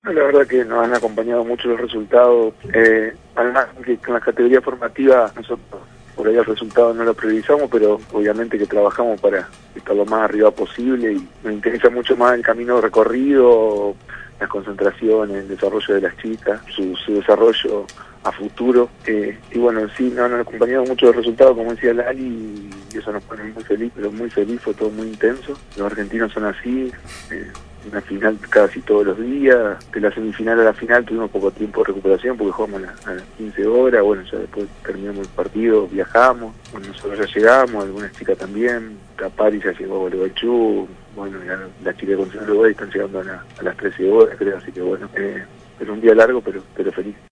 La verdad que nos han acompañado mucho los resultados, además que con la categoría formativa nosotros por ahí el resultado no lo priorizamos, pero obviamente que trabajamos para estar lo más arriba posible y nos interesa mucho más el camino recorrido, las concentraciones, el desarrollo de las chicas, su desarrollo a futuro, y bueno, sí, nos han acompañado mucho los resultados, como decía Lali, y eso nos pone muy feliz, pero muy feliz, fue todo muy intenso. Los argentinos son así, una final casi todos los días, de la semifinal a la final tuvimos poco tiempo de recuperación porque jugamos a las 15 horas, bueno, ya después terminamos el partido, viajamos, bueno, nosotros ya llegamos, algunas chicas también, Capari ya llegó a Gualeguaychú, bueno, la chica de Concepción Uruguay están llegando a las 13 horas, creo, así que bueno, pero un día largo, pero feliz.